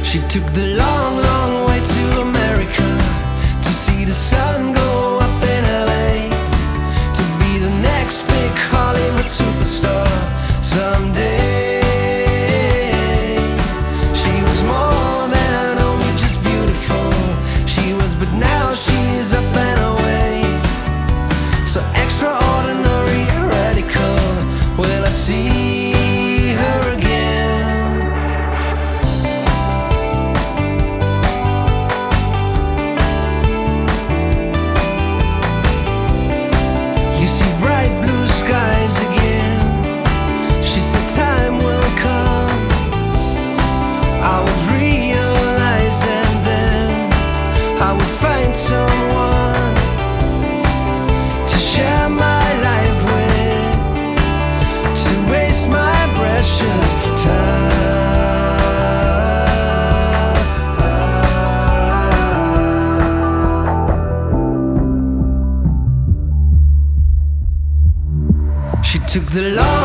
She took the long, long way to America to see the sun go up in LA, to be the next big Hollywood superstar someday. She was more than only just beautiful. She was, but now she's up and away. So extraordinary, radical. Will I see her again? You see bright blue skies again. She said time will come, I would realize, and then I would find someone to share my life with, to waste my precious time. She took the long